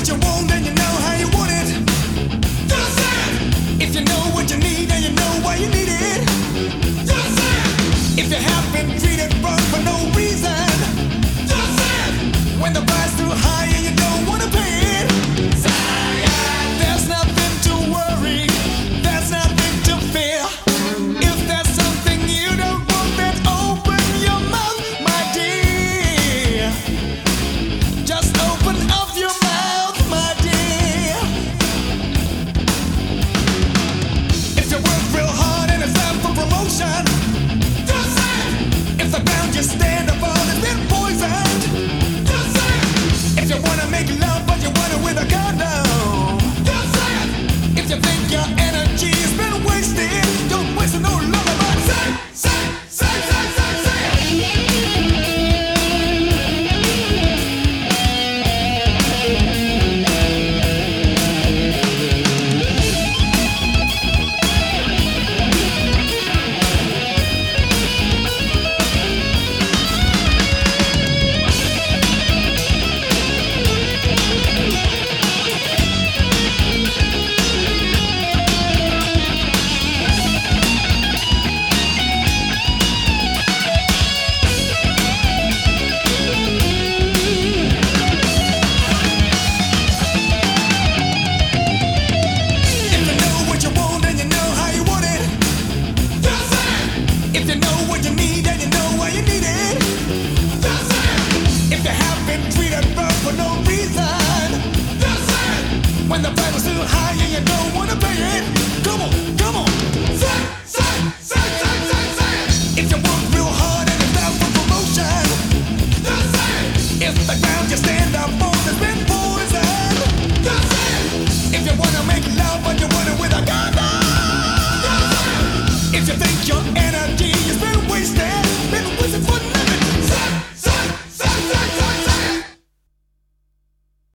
what you want and you know how you want it. Just say it. If you know what you need and you know why you need it. Just say it. If you have been treated wrong for no reason. Just say it. When the price too high and you don't wanna pay it. Say it. There's nothing to worry. There's nothing to fear. If there's something you don't want, then open your mouth, my dear. Just open up your mouth, my dear. If you work real hard and it's time for promotion, just say it. If the ground you stand upon has been poisoned, just say it. If you wanna make love but you want it with a gun,